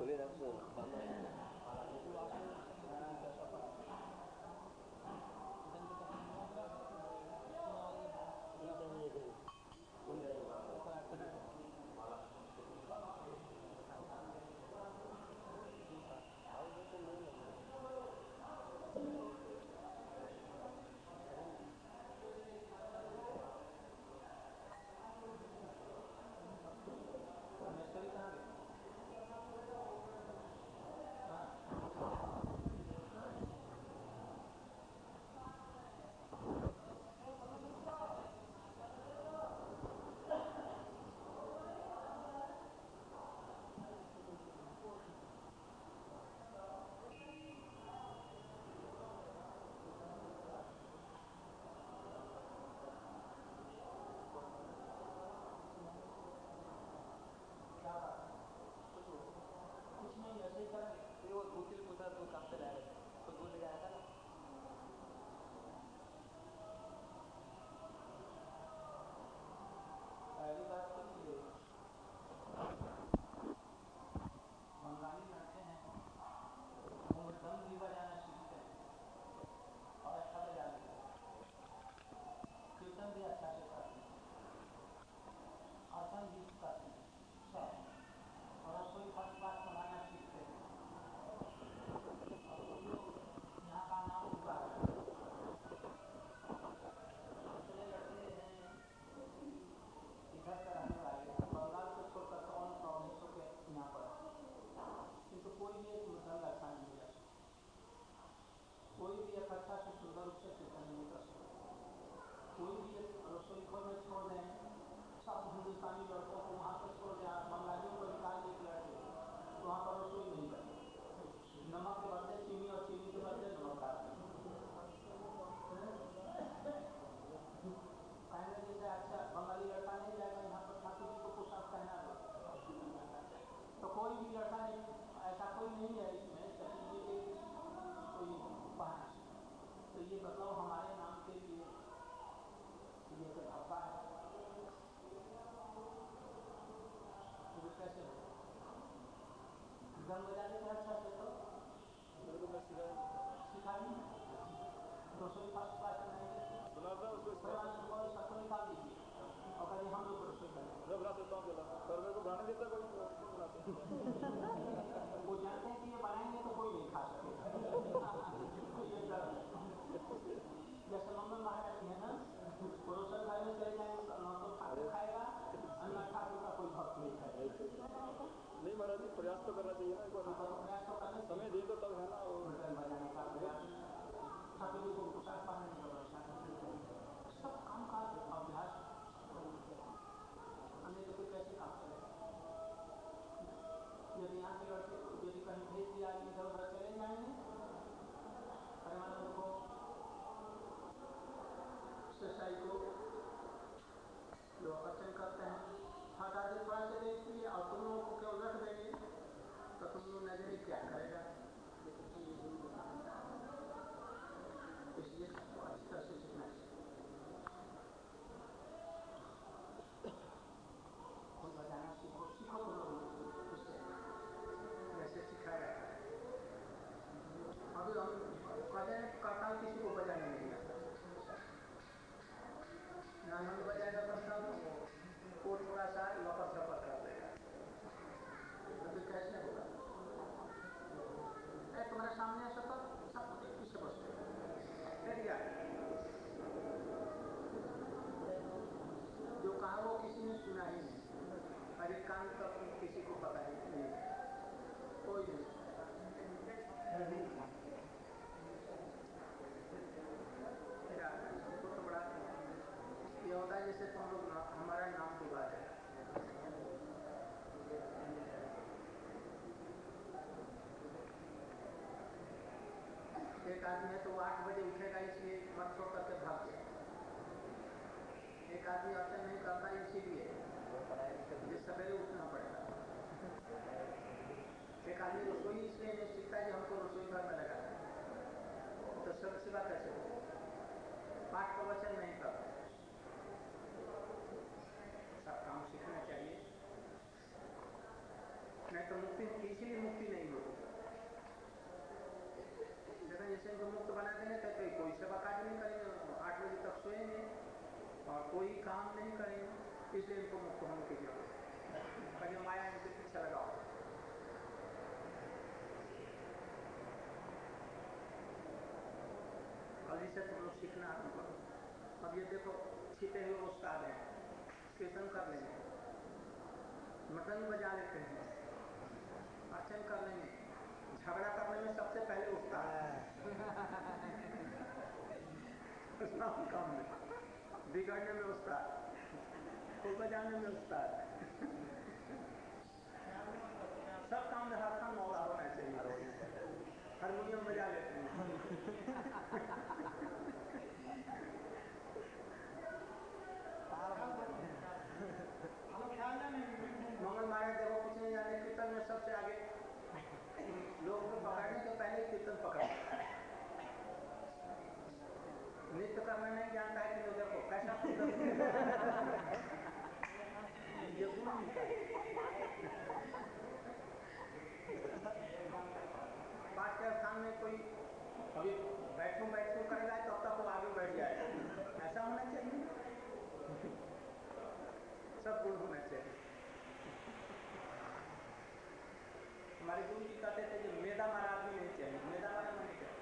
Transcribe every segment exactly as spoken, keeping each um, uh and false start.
एक आदमी है तो वो आठ बजे उठेगा इसलिए मत सो करके भाग जाए। एक आदमी अर्चन नहीं करता इसीलिए मुझे सवेरे उठना पड़ेगा। एक आदमी रसोई इसलिए नहीं सीखता है कि हमको रसोई घर में लगाना है, तो सब सेवा कैसे हो? पाठ प्रवचन नहीं करता, सब काम सीखना चाहिए, नहीं तो मुक्ति मुक्ति इसीलिए मुक्ति नहीं होती। लेकिन जैसे इनको मुक्त बना देंगे तो कोई सेवा कार्य नहीं करेंगे, आठ बजे तक सोएंगे और कोई काम नहीं करेंगे, इसलिए इनको मुक्त होने की जरूरत है। माया इनके पीछे लगाओ। अभी से तुम लोग सीखना आरम्भ करो। अब ये देखो छिपे हुए उस्ताद हैं, कीर्तन कर लेंगे, मटन बजा लेते हैं, अर्चन कर लेंगे, झगड़ा करने में सबसे पहले उस्ताद काम में, बिगड़ने में उस्ताद, फूल बजाने में उस्ताद, सब काम में हाथ मौला होना चाहिए। हारमोनियम बजा लेते हैं मंगल माया देखो कुछ नहीं जाने, कीर्तन में सबसे आगे लोगों को पकड़ने के पहले कीर्तन पकड़, नृत्य करना नहीं जानता है कि लोग देखो कैसा ये गुण मिलता है। पाठ के स्थान में कोई अभी बैठूं बैठूं करेगा तब तक वो आगे बढ़ जाएगा, ऐसा होना चाहिए। सब गुण होना चाहिए। हमारे गुरु जी कहते थे कि मेदा मारा आदमी नहीं चाहिए। मेदा मारा नहीं चाहिए,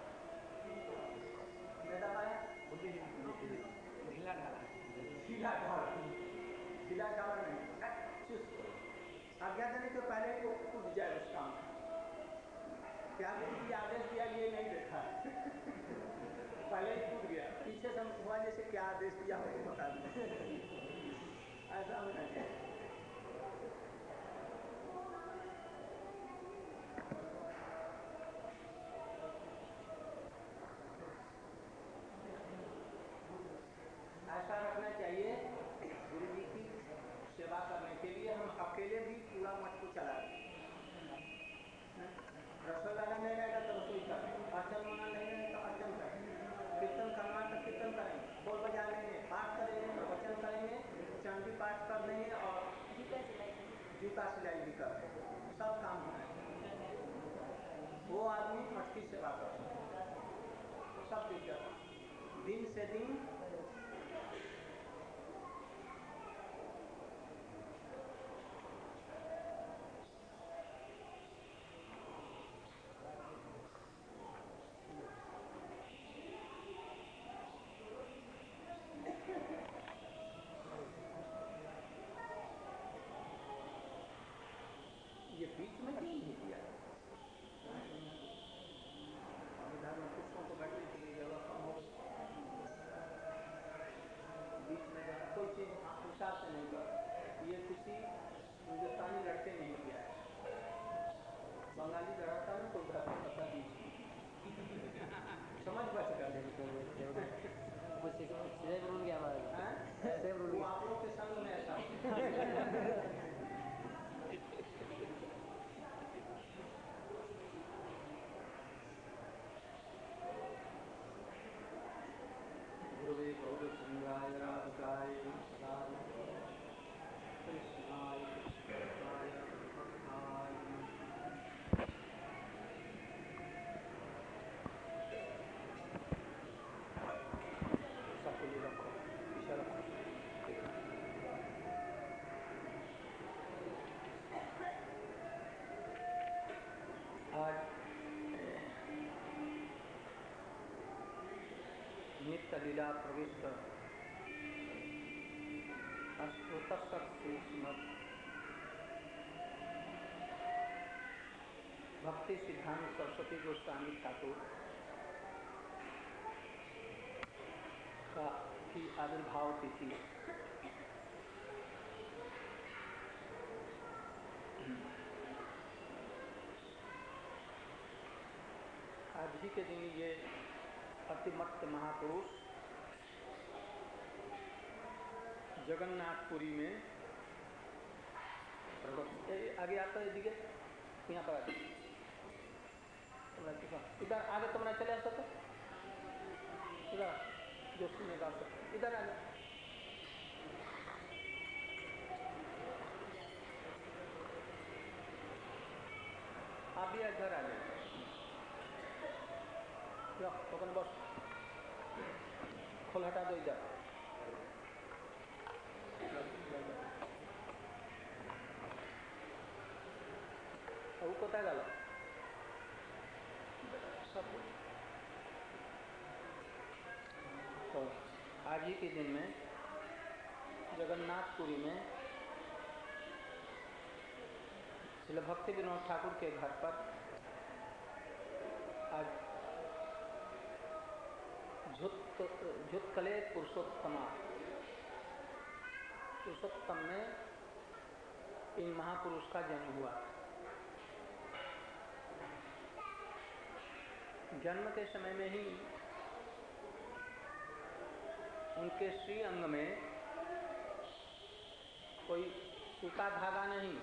मेदा मारा ढीला ढाला, ढीला ढाला, ढीला ढाला नहीं, चुस्त आज्ञा देने के पहले ही वो कूद जाए उस काम। क्या गुरु जी आदेश दिया ये नहीं देखा पहले ही कूद गया, पीछे से हुआ जैसे क्या आदेश दिया मुझे बता दो, ऐसा होना चाहिए। ऐसा रखना चाहिए। गुरु जी की सेवा करने के लिए हम अकेले भी पूरा मठ को चला दें। रसोई वाला नहीं रहेगा तो रसोई करें, अर्चन होना नहीं रहेगा तो अर्चन करें, कीर्तन करना तो कीर्तन करेंगे, बोल बजा लेंगे, पाठ करेंगे, प्रवचन करेंगे, चांदी पाठ कर देंगे और जूता सिलाई भी कर देंगे, सब काम होना चाहिए। वो आदमी मठ की सेवा कर सकता, सब दिक्कत दिन से दिन ये बीच में क्यों नहीं दिया? इधर में पुष्पों को बैठने के लिए जगह कम हो, बीच में कोई चीज हिसाब से नहीं कर। ये किसी हिंदुस्तानी लड़के नहीं किया है, बंगाली लड़का में कोई घर पता नहीं समझ बच कर वो आप लोग के संग में ऐसा गुरुवे गौरचंद्राय राधिकाय कृष्णाय कृष्णाय भक्ताय सबको लिए रखो, पीछे रखो। आज नित्य लीला प्रविष्ट अष्टोत्तर श्रीमद भक्ति सिद्धांत सरस्वती गोस्वामी ठाकुर का की आविर्भाव तिथि आज ही के दिन ये अतिमत्त महापुरुष जगन्नाथपुरी में आगे आता है, दिखे यहाँ पर आगे इधर आगे तुम्हारा चले आ सकते, इधर जो सुनेगा सकते इधर आगे। आप भी घर आ जाइए। टोकन बस खोल हटा दो इधर। वो कोता गल सब। तो आज ही के दिन में जगन्नाथपुरी में श्री भक्ति विनोद ठाकुर के घर पर आज झुत्कले पुरुषोत्तमा पुरुषोत्तम में इन महापुरुष का जन्म हुआ। जन्म के समय में ही उनके श्री अंग में कोई सूखा धागा नहीं,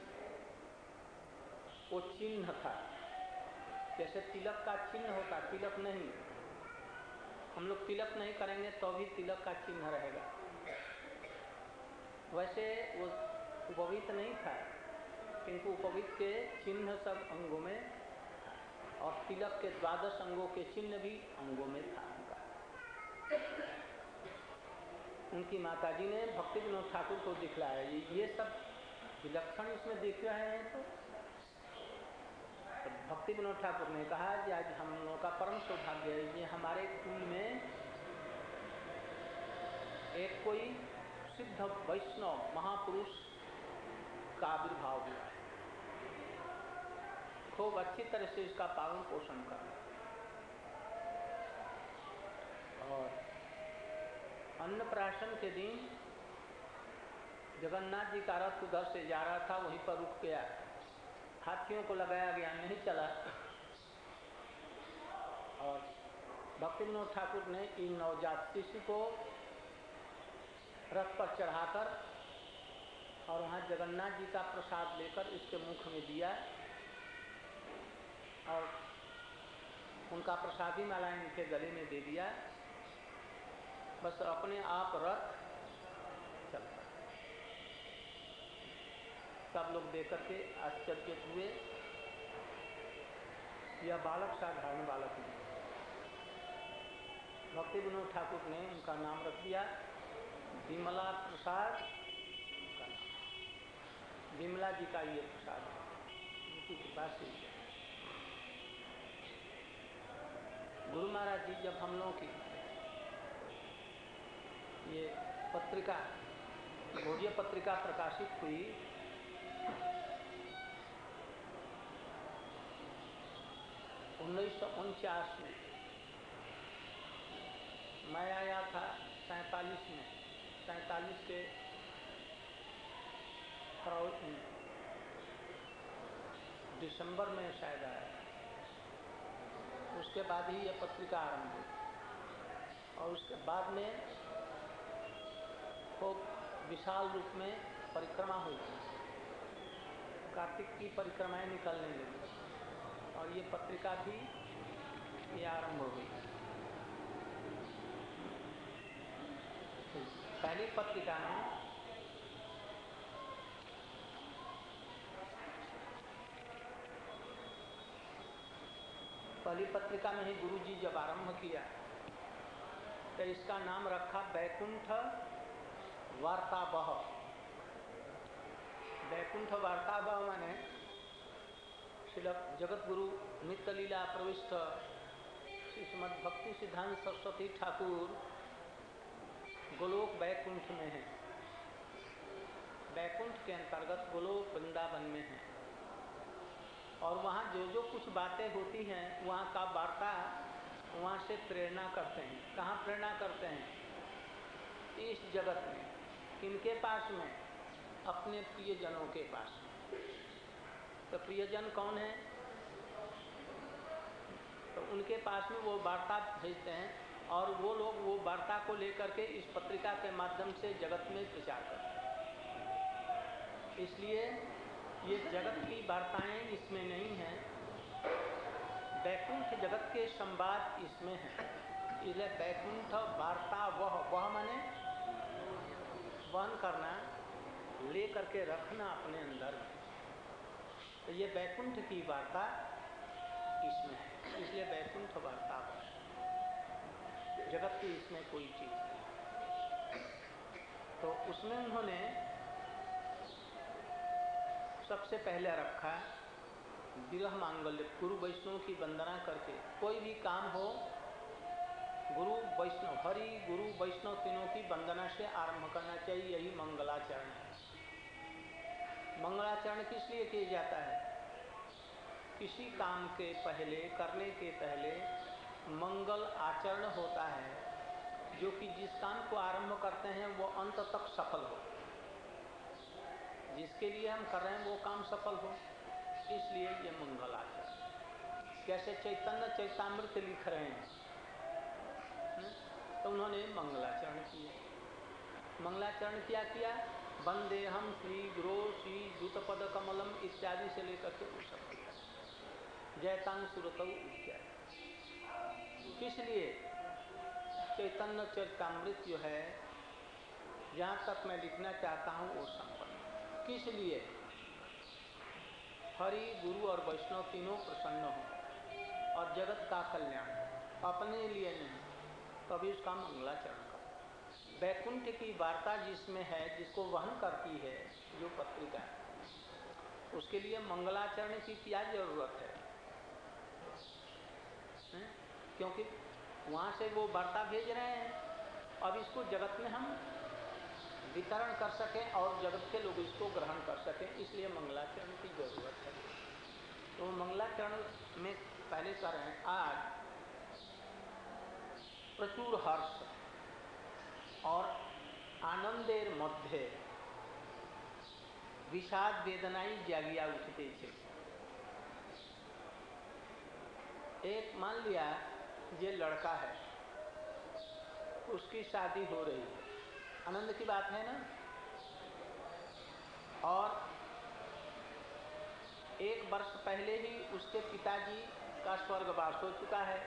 वो चिन्ह था। जैसे तिलक का चिन्ह होता, तिलक नहीं, हम लोग तिलक नहीं करेंगे तो भी तिलक का चिन्ह रहेगा। वैसे वो उपवीत नहीं था, किंतु उपवीत के चिन्ह सब अंगों में, और तिलक के द्वादश अंगों के चिन्ह भी अंगों में था उनका। उनकी माताजी ने भक्ति विनोद ठाकुर को दिखलाया, ये सब विलक्षण इसमें दिख रहे हैं। तो, तो भक्ति विनोद ठाकुर ने कहा कि आज हम लोगों का परम सौभाग्य है, ये हमारे कुल में एक कोई सिद्ध वैष्णव महापुरुष का आविर्भाव हुआ है। खूब अच्छी तरह से इसका पालन पोषण करना। और अन्नप्राशन के दिन जगन्नाथ जी का रथ उधर से जा रहा था, वहीं पर रुक गया। हाथियों को लगाया गया, नहीं चला। और भक्ति विनोद ठाकुर ने इन नवजात शिशु को रथ पर चढ़ाकर और वहाँ जगन्नाथ जी का प्रसाद लेकर इसके मुख में दिया, और उनका प्रसादी माला इनके गले में दे दिया। बस अपने आप रथ चलता। सब लोग देख करके आश्चर्यचकित हुए। यह बालक साधारण बालक नहीं। भक्ति विनोद ठाकुर ने उनका नाम रख दिया विमला प्रसाद। उनका नाम विमला जी का ये प्रसाद है, उनकी कृपा से। गुरु महाराज जी जब हम लोगों की ये पत्रिका भोज्य पत्रिका प्रकाशित हुई, उन्नीस सौ उनचास में, मैं आया था सैतालीस में, सैतालीस के दिसंबर में शायद आया। उसके बाद ही यह पत्रिका आरंभ हुई, और उसके बाद में खूब विशाल रूप में परिक्रमा हुई। कार्तिक की परिक्रमाएं निकलने लगी, और ये पत्रिका भी ये आरंभ हो गई। पहली पत्रिका में पहली पत्रिका में ही गुरु जी जब आरंभ किया तो इसका नाम रखा बैकुंठ वार्तावह। बैकुंठ वार्तावह माने श्री जगत गुरु नित्य लीला प्रविष्ट श्रीमद् भक्ति सिद्धांत सरस्वती ठाकुर गोलोक बैकुंठ में है। बैकुंठ के अंतर्गत गोलोक वृंदावन में है, और वहाँ जो जो कुछ बातें होती हैं वहाँ का वार्ता वहाँ से प्रेरणा करते हैं। कहाँ प्रेरणा करते हैं? इस जगत में। किनके पास में? अपने प्रियजनों के पास। तो प्रियजन कौन है? तो उनके पास में वो वार्ता भेजते हैं, और वो लोग वो वार्ता को लेकर के इस पत्रिका के माध्यम से जगत में प्रचार करते हैं। इसलिए ये जगत की वार्ताएं इसमें नहीं हैं, बैकुंठ जगत के संवाद इसमें हैं। इसलिए बैकुंठ वार्ता वह वह माने वहन करना, ले करके रखना अपने अंदर। तो ये बैकुंठ की वार्ता इसमें है, इसलिए वैकुंठ वार्ता है। जगत की इसमें कोई चीज नहीं। तो उसमें उन्होंने सबसे पहले रखा विरह मांगल्य, गुरु वैष्णव की वंदना करके कोई भी काम हो, गुरु वैष्णव, हरि गुरु वैष्णव तीनों की वंदना से आरंभ करना चाहिए। यही मंगलाचरण है। मंगलाचरण किस लिए किया जाता है? किसी काम के पहले, करने के पहले मंगल आचरण होता है, जो कि जिस काम को आरंभ करते हैं वो अंत तक सफल हो। जिसके लिए हम कर रहे हैं वो काम सफल हो, इसलिए ये मंगलाचरण। कैसे चैतन्य चैतामृत लिख रहे हैं, तो उन्होंने मंगलाचरण किया। मंगलाचरण क्या किया? वंदे हम श्री गुरो श्री द्युतपद कमलम इत्यादि से लेकर के उस सब जयतांग सुरतौ इत्यादि। किस लिए? चैतन्य चरितामृत जो है, जहाँ तक मैं लिखना चाहता हूँ वो संपन्न। किस लिए? हरि गुरु और वैष्णव तीनों प्रसन्न हो और जगत का कल्याण, अपने लिए नहीं, तभी उसका मंगलाचरण का। वैकुंठ की वार्ता जिसमें है, जिसको वहन करती है जो पत्रिका, उसके लिए मंगलाचरण की क्या जरूरत है? है? क्योंकि वहाँ से वो वार्ता भेज रहे हैं, अब इसको जगत में हम वितरण कर सकें और जगत के लोग इसको ग्रहण कर सकें, इसलिए मंगलाचरण की जरूरत है। तो मंगलाचरण में पहले कर रहे हैं। आज प्रचुर हर्ष और आनंदेर मध्य विषाद वेदनाई जागिया उठते थे। एक मान लिया ये लड़का है, उसकी शादी हो रही है, आनंद की बात है ना। और एक वर्ष पहले ही उसके पिताजी का स्वर्गवास हो चुका है,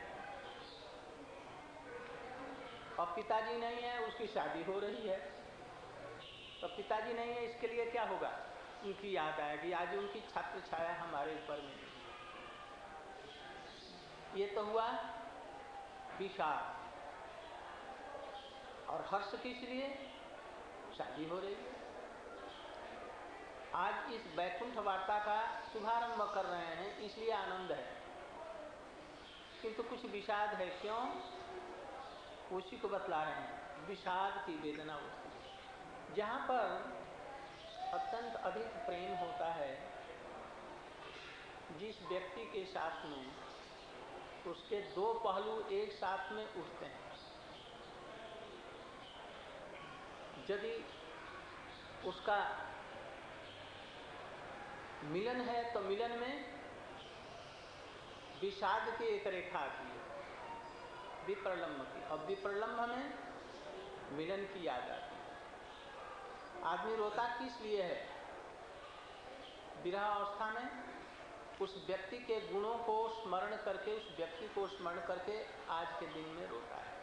और पिताजी नहीं है, उसकी शादी हो रही है। तो पिताजी नहीं है, इसके लिए क्या होगा? उनकी याद आएगी, आज उनकी छत्र छाया हमारे ऊपर में। ये तो हुआ विषाद। और हर्ष किस लिए? शादी हो रही है। आज इस वैकुंठ वार्ता का शुभारंभ कर रहे हैं, इसलिए आनंद है, किंतु कुछ विषाद है। क्यों? उसी को बतला रहे हैं, विषाद की वेदना होती है। जहाँ पर अत्यंत अधिक प्रेम होता है जिस व्यक्ति के साथ में, उसके दो पहलू एक साथ में उठते हैं। यदि उसका मिलन है तो मिलन में विषाद की एक रेखा आती है, विप्रलम्ब की, और विप्रलम्ब में मिलन की याद आती है। आदमी रोता किस लिए है? विरह अवस्था में उस व्यक्ति के गुणों को स्मरण करके, उस व्यक्ति को स्मरण करके आज के दिन में रोता है,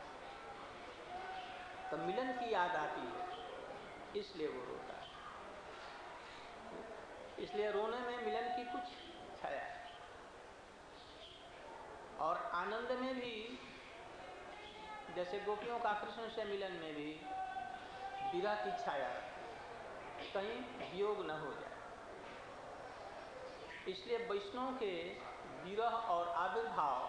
तो मिलन की याद आती है, इसलिए वो रोता है। इसलिए रोने में मिलन की कुछ छाया है। और आनंद में भी, जैसे गोपियों का कृष्ण से मिलन में भी विरह की छाया, कहीं वियोग न हो जाए। इसलिए वैष्णव के विरह और आविर्भाव,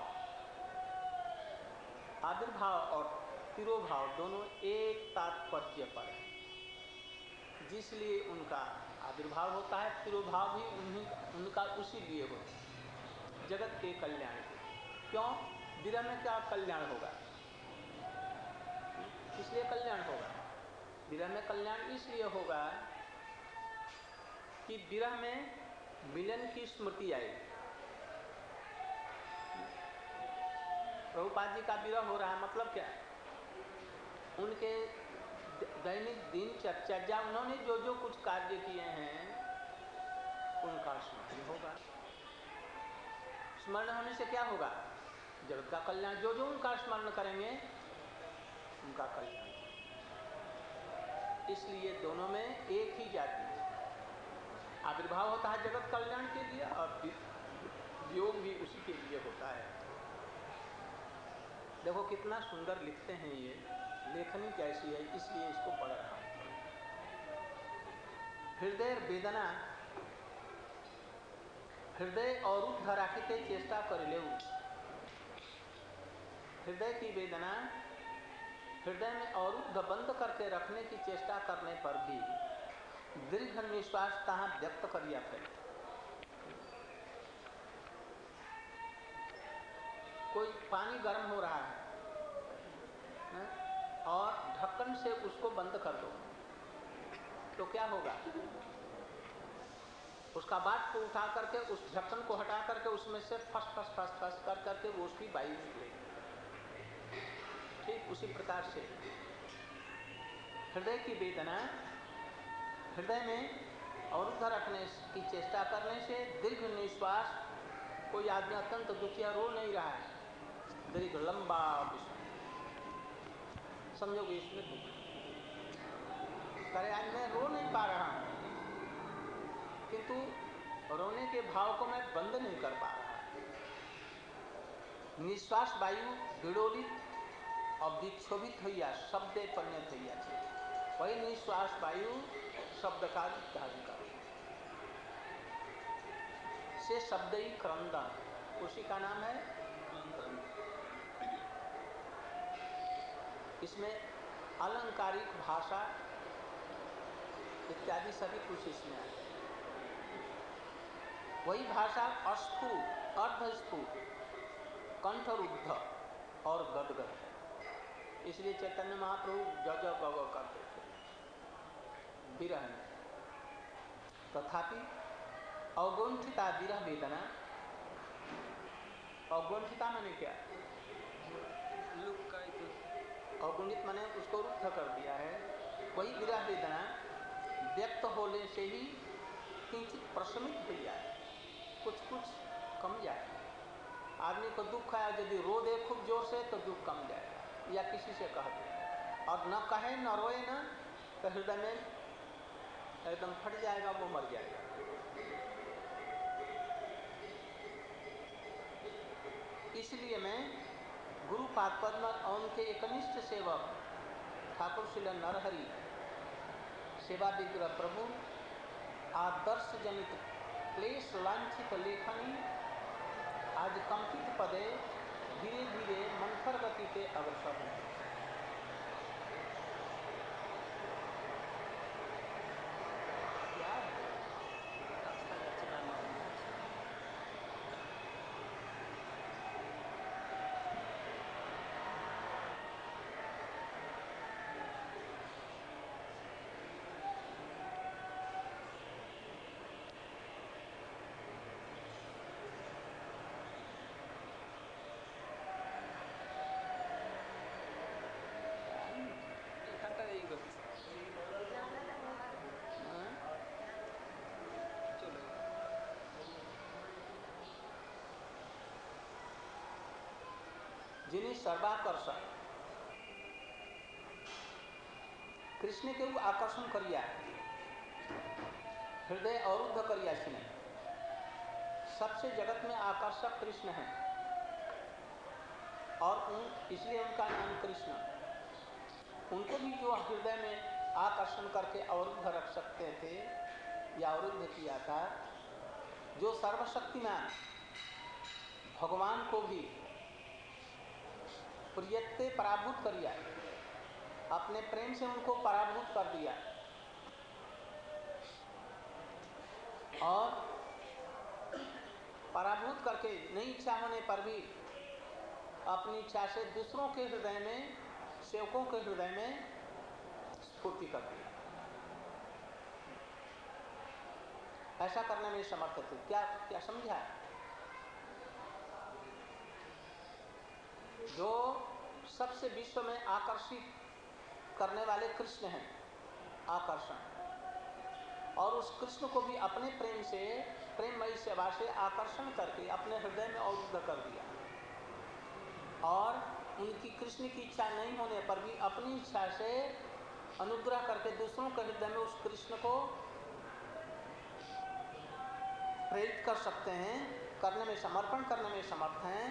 आविर्भाव और तिरोभाव दोनों एक तात्पर्य पर है, जिसलिए उनका आविर्भाव होता है, तिरोभाव भी उन्हीं उनका उसी लिए होता है, जगत के कल्याण के। क्यों? विरह में क्या कल्याण होगा? इसलिए कल्याण होगा। विरह में कल्याण इसलिए होगा कि विरह में मिलन की स्मृति आएगी। प्रभुपाद जी का विरह हो रहा है, मतलब क्या है? उनके दैनिक दिनचर्या, उन्होंने जो जो कुछ कार्य किए हैं उनका स्मरण होगा। स्मरण होने से क्या होगा? जगत का कल्याण। जो जो उनका स्मरण करेंगे उनका कल्याण। इसलिए दोनों में एक ही जाति है। आविर्भाव होता है जगत कल्याण के लिए और योग भी उसी के लिए होता है। देखो कितना सुंदर लिखते हैं, ये लेखनी कैसी है, इसलिए इसको पढ़ रहा हूं। हृदय वेदना हृदय अवरुद्ध राखिते चेष्टा कर ले। हृदय की वेदना हृदय में अवरुद्ध बंद करके रखने की चेष्टा करने पर भी दीर्घ निश्वास तहाँ व्यक्त करिया थे। कोई पानी गर्म हो रहा है, है? और ढक्कन से उसको बंद कर दो तो क्या होगा? उसका बाट को उठा करके उस ढक्कन को हटा करके उसमें से फस फस फस फस कर करके वो उसकी वायु निकलेगी। ठीक उसी प्रकार से हृदय की वेदना हृदय में अवरुद्ध रखने की चेष्टा करने से दीर्घ निश्वास, कोई आदमी अत्यंत दुखिया रो नहीं रहा है, दीर्घ लंबा समझोगे इसमें दुख, करे आज मैं रो नहीं पा रहा हूं, किंतु रोने के भाव को मैं बंद नहीं कर पा रहा। निश्वास वायु विडोलित और विक्षोभित होइया शब्दे परिणत होइया छे। वही निश्वास वायु शब्द का अधिकार से शब्द ही क्रंदन, उसी का नाम है क्रंदन। इसमें अलंकारिक भाषा इत्यादि सभी कुछ इसमें आए। वही भाषा अस्फुट, अर्धस्फुट, कंठरुद्ध और गदगद है। इसलिए चैतन्य महाप्रभु जग गग करते थे विरह में। तथापि अवगुंठिता विरह वेदना, अवगुंठिता माने क्या? अवगुणित माने उसको रुद्ध कर दिया है। वही विरह वेदना व्यक्त होने से ही किंचित प्रशमित हो जाए, कुछ कुछ कम जाए। आदमी को दुख आया, यदि रो दे खूब जोर से तो दुख कम जाएगा, या किसी से कह दे और न कहे न रोए न, तो हृदय में एकदम फट जाएगा, वो मर जाएगा। इसलिए मैं गुरु पाद पद्म और उनके एकनिष्ठ सेवक ठाकुर श्री नरहरि सेवा विग्रह प्रभु आदर्श जनित क्लेश लांछित लेखनी आज कंपित पदे धीरे धीरे मंथर गति पे अग्रसर हैं। क्या जिन्हें सर्वाकर्षक कृष्ण के आकर्षण करिया, हृदय अवरुद्ध करिया छिने। सबसे जगत में आकर्षक कृष्ण है और उन इसलिए उनका नाम कृष्ण। उनको भी जो हृदय में आकर्षण करके अवरुद्ध रख सकते थे या अवरुद्ध किया था, जो सर्वशक्तिमान भगवान को भी प्रियत्ते पराभूत करिया, अपने प्रेम से उनको पराभूत कर दिया और पराभूत करके नहीं इच्छा होने पर भी अपनी इच्छा से दूसरों के हृदय में, सेवकों के हृदय में स्फूर्ति कर दिया। ऐसा करने में समर्थ थे। क्या क्या समझा? जो सबसे विश्व में आकर्षित करने वाले कृष्ण हैं, आकर्षण, और उस कृष्ण को भी अपने प्रेम से, प्रेममयी सेवा से आकर्षण करके अपने हृदय में अवरुद्ध कर दिया और उनकी कृष्ण की इच्छा नहीं होने पर भी अपनी इच्छा से अनुग्रह करके दूसरों के हृदय में उस कृष्ण को प्रेरित कर सकते हैं। करने में, समर्पण करने में समर्थ हैं,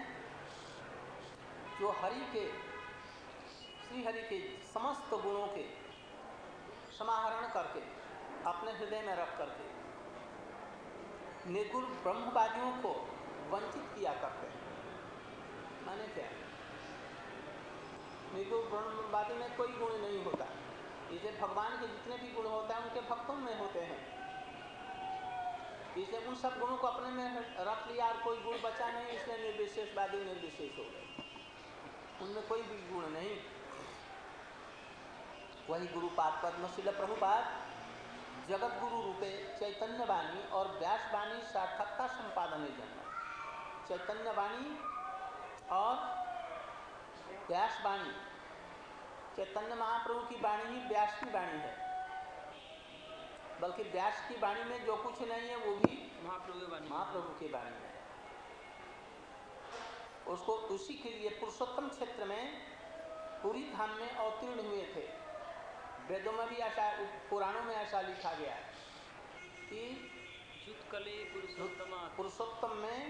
जो हरि के, श्री हरि के समस्त गुणों के समाहरण करके अपने हृदय में रख करके निर्गुण ब्रह्मवादियों को वंचित किया करते हैं। माने क्या? निर्गुण ब्रह्मवादी में कोई गुण नहीं होता, इसलिए भगवान के जितने भी गुण होते हैं उनके भक्तों में होते हैं, इसलिए उन सब गुणों को अपने में रख लिया और कोई गुण बचा नहीं, इसलिए निर्विशेषवादी निर्विशेष हो गए, उनमें कोई भी गुण नहीं। वही गुरुपाद पद्म श्रील प्रभुपाद जगत गुरु रूपे चैतन्य वाणी और व्यास वाणी सार्थकता संपादन जन्म। चैतन्य वाणी और व्यास वाणी, चैतन्य महाप्रभु की वाणी ही व्यास की वाणी है, बल्कि व्यास की वाणी में जो कुछ नहीं है वो भी महाप्रभु की वाणी महाप्रभु की वाणी है। उसको उसी के लिए पुरुषोत्तम क्षेत्र में पूरी धाम में अवतीर्ण हुए थे। वेदों में भी ऐसा, पुराणों में ऐसा लिखा गया है कि जुतकले पुरुषोत्तम पुरुषोत्तम में,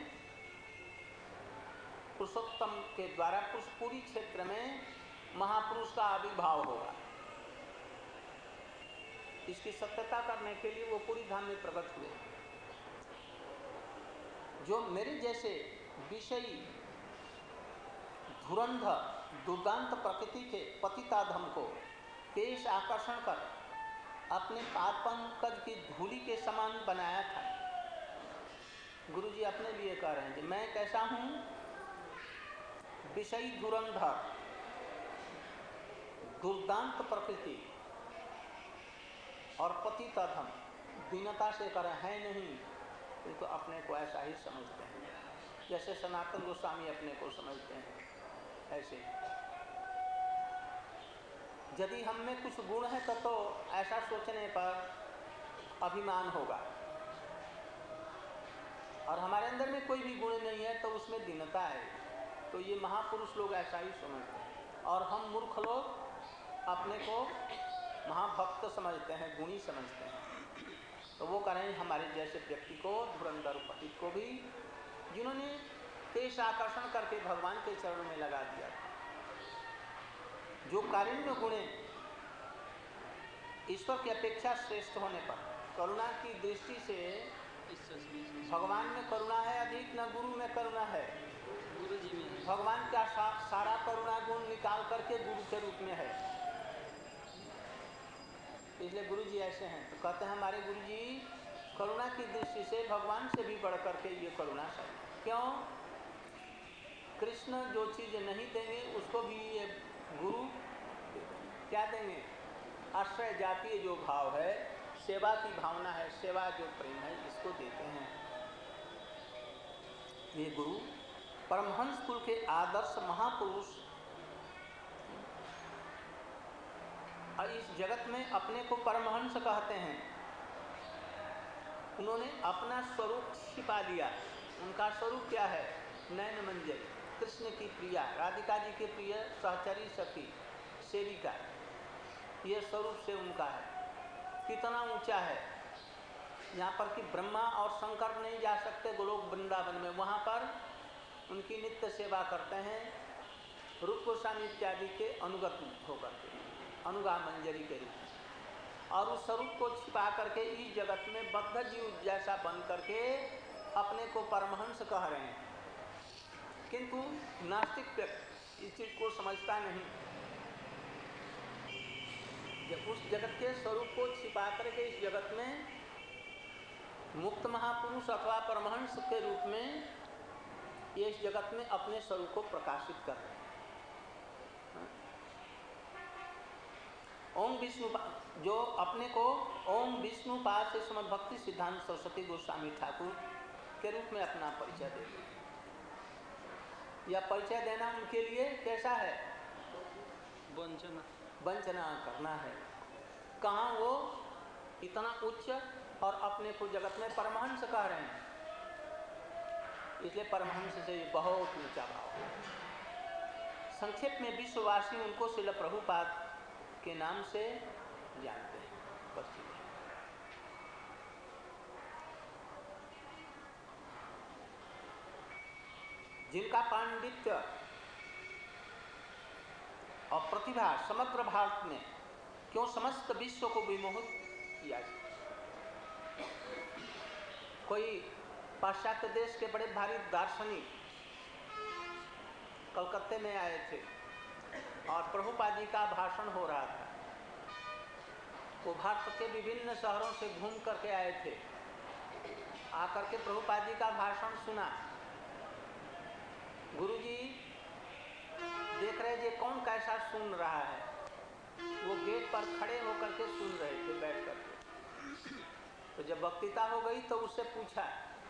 पुरुषोत्तम के द्वारा पुरुषपुरी क्षेत्र में महापुरुष का आविर्भाव होगा। इसकी सत्यता करने के लिए वो पूरी धाम में प्रकट हुए। जो मेरे जैसे विषयी धुरंधर दुर्दांत प्रकृति के पतिताधम को केश आकर्षण कर अपने पाद पंकज की धूलि के समान बनाया था। गुरुजी अपने लिए कह रहे हैं कि मैं कैसा हूँ? विषयी धुरंधर दुर्दांत प्रकृति और पतिताधम, दीनता से कर है नहीं, तो अपने को ऐसा ही समझते हैं, जैसे सनातन गोस्वामी अपने को समझते हैं। ऐसे यदि हम में कुछ गुण है तो, तो ऐसा सोचने पर अभिमान होगा, और हमारे अंदर में कोई भी गुण नहीं है तो उसमें दीनता है। तो ये महापुरुष लोग ऐसा ही समझते हैं, और हम मूर्ख लोग अपने को महाभक्त समझते हैं, गुणी समझते हैं। तो वो करें हमारे जैसे व्यक्ति को, धुरंधर पतित को भी, जिन्होंने केश आकर्षण करके भगवान के चरणों में लगा दिया था। जो कारुण्य गुणे ईश्वर की अपेक्षा श्रेष्ठ होने पर करुणा की दृष्टि से भगवान में करुणा है अधिक, न गुरु में करुणा है। गुरु जी में भगवान का सा, सारा करुणा गुण निकाल करके गुरु के रूप में है। इसलिए गुरु जी ऐसे हैं, तो कहते हैं हमारे गुरु जी करुणा की दृष्टि से भगवान से भी बढ़ करके ये करुणा है। क्यों? कृष्ण जो चीज़ नहीं देंगे उसको भी ये गुरु क्या देंगे? आश्रय जातीय जो भाव है, सेवा की भावना है, सेवा जो प्रेम है, इसको देते हैं। ये गुरु परमहंस कुल के आदर्श महापुरुष और इस जगत में अपने को परमहंस कहते हैं। उन्होंने अपना स्वरूप छिपा लिया। उनका स्वरूप क्या है? नैन मंजरी, कृष्ण की प्रिया, राधिका जी के प्रिय सहचरी सखी सेविका, ये स्वरूप से उनका है। कितना ऊंचा है, यहाँ पर कि ब्रह्मा और शंकर नहीं जा सकते गोलोक वृंदावन में, वहाँ पर उनकी नित्य सेवा करते हैं रूप गोस्वामी इत्यादि के अनुगत होकर के, अनुगा मंजरी के रूप में। और उस स्वरूप को छिपा करके इस जगत में बद्ध जीव जैसा बन करके अपने को परमहंस कह रहे हैं। किंतु नास्तिक व्यक्ति इस चीज को समझता नहीं। जब उस जगत के स्वरूप को छिपा करके इस जगत में मुक्त महापुरुष अथवा परमहंस के रूप में ये इस जगत में अपने स्वरूप को प्रकाशित कर रहे हैं। ओम विष्णु जो अपने को ओम विष्णुपाद से समर्थ भक्ति सिद्धांत सरस्वती गोस्वामी ठाकुर के रूप में अपना परिचय देते हैं। यह परिचय देना उनके लिए कैसा है? वंचना वंचना करना है। कहाँ वो इतना उच्च और अपने को जगत में परमहंस कह रहे हैं, इसलिए परमहंस से बहुत ऊंचा भाव है। संक्षेप में विश्ववासी उनको श्रील प्रभुपाद के नाम से जानते हैं, परिचित हैं। जिनका पांडित्य और प्रतिभा समग्र भारत में क्यों समस्त विश्व को विमोहित किया जाए। कोई पाश्चात्य देश के बड़े भारी दार्शनिक कलकत्ते में आए थे और प्रभुपाद जी का भाषण हो रहा था। वो भारत के विभिन्न शहरों से घूम करके आए थे, आकर के प्रभुपाद जी का भाषण सुना। गुरुजी देख रहे थे कौन कैसा सुन रहा है, वो गेट पर खड़े होकर के सुन रहे थे बैठ करके। तो जब वक्तृता हो गई तो उससे पूछा,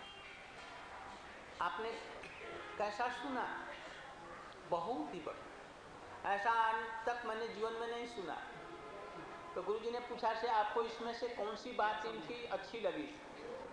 आपने कैसा सुना? बहुत ही बढ़िया, ऐसा आज तक मैंने जीवन में नहीं सुना। तो गुरुजी ने पूछा से आपको इसमें से कौन सी बात इनकी अच्छी लगी?